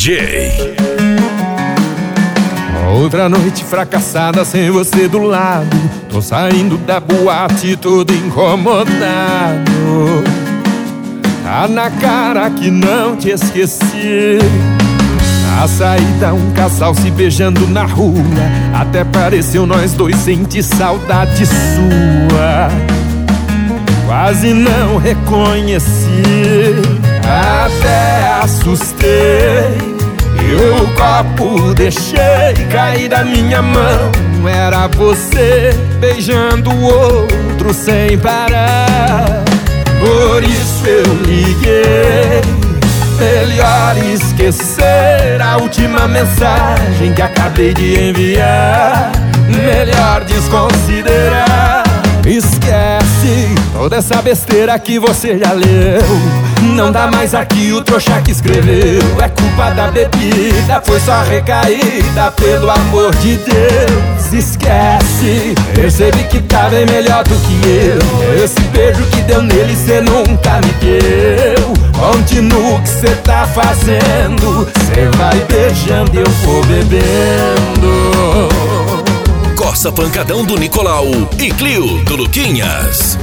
DJ. Outra noite fracassada sem você do lado. Tô saindo da boate todo incomodado. Tá na cara que não te esqueci. Na saída um casal se beijando na rua. Até pareceu nós dois sentir saudade sua. Quase não reconheci, até assustei. Eu o copo deixei cair da minha mão. Era você beijando o outro sem parar. Por isso eu liguei. Melhor esquecer a última mensagem que acabei de enviar. Melhor desconsiderar. Esquece toda essa besteira que você já leu. Não dá mais aqui o trouxa que escreveu. É culpa da bebida, foi só recaída, pelo amor de Deus. Esquece, percebi que tá bem melhor do que eu. Esse beijo que deu nele cê nunca me deu. Continua o que cê tá fazendo. Cê vai beijando e eu vou bebendo. Coça Pancadão do Nicolau e Clio do Luquinhas.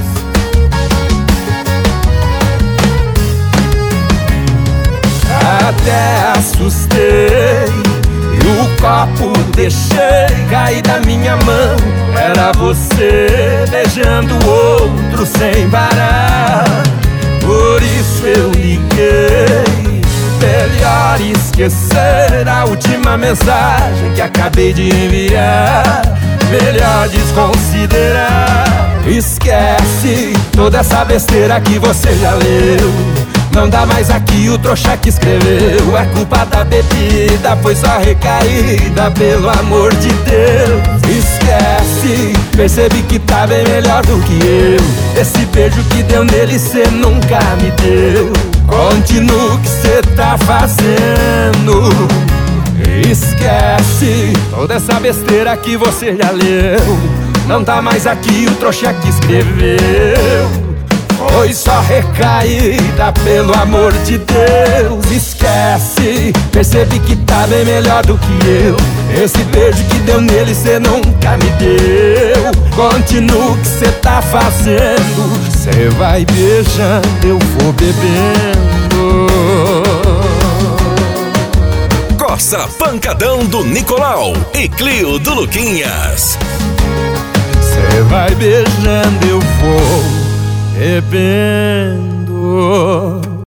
Até assustei e o copo deixei cair da minha mão. Era você beijando o outro sem parar. Por isso eu liguei. Melhor esquecer a última mensagem que acabei de enviar. Melhor desconsiderar. Esquece toda essa besteira que você já leu. Não dá mais aqui o trouxa que escreveu. É culpa da bebida, foi só recaída, pelo amor de Deus. Esquece, percebi que tá bem melhor do que eu. Esse beijo que deu nele cê nunca me deu. Continua o que cê tá fazendo. Esquece toda essa besteira que você já leu. Não tá mais aqui o trouxa que escreveu. Foi só recaída, pelo amor de Deus. Esquece, percebi que tá bem melhor do que eu. Esse beijo que deu nele cê nunca me deu. Continua o que cê tá fazendo. Cê vai beijando, eu vou bebendo. Coça Pancadão do Nicolau e Clio do Luquinhas. Cê vai beijando, eu vou bebendo.